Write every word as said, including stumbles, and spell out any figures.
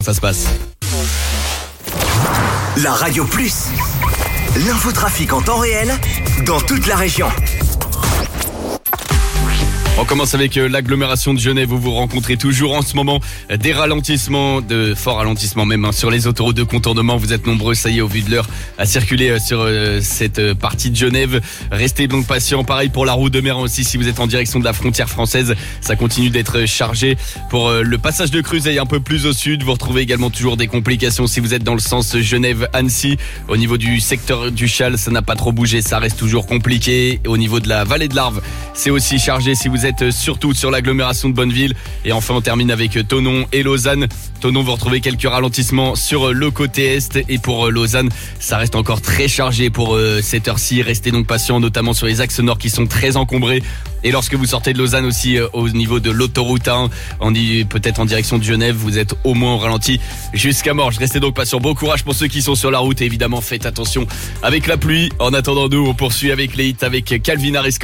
Ça se passe. La Radio Plus, l'infotrafic en temps réel dans toute la région. On commence avec l'agglomération de Genève où vous rencontrez toujours en ce moment des ralentissements, de forts ralentissements même hein, sur les autoroutes de contournement. Vous êtes nombreux, ça y est, au vu de l'heure, à circuler sur euh, cette partie de Genève. Restez donc patients. Pareil pour la route de Méran aussi, si vous êtes en direction de la frontière française, ça continue d'être chargé. Pour euh, le passage de Creusey un peu plus au sud, vous retrouvez également toujours des complications si vous êtes dans le sens Genève-Annecy. Au niveau du secteur du Châle, ça n'a pas trop bougé, ça reste toujours compliqué. Au niveau de la vallée de l'Arve, c'est aussi chargé si vous êtes surtout sur l'agglomération de Bonneville. Et enfin on termine avec Thonon et Lausanne. Thonon, vous retrouvez quelques ralentissements sur le côté est, et pour Lausanne ça reste encore très chargé pour cette heure-ci. Restez donc patients, notamment sur les axes nord qui sont très encombrés. Et lorsque vous sortez de Lausanne aussi au niveau de l'autoroute un, on dit peut-être en direction de Genève, vous êtes au moins au ralenti jusqu'à Morges. Restez donc patients. Bon courage pour ceux qui sont sur la route et évidemment faites attention avec la pluie. En attendant, nous on poursuit avec les hits avec Calvin Harris.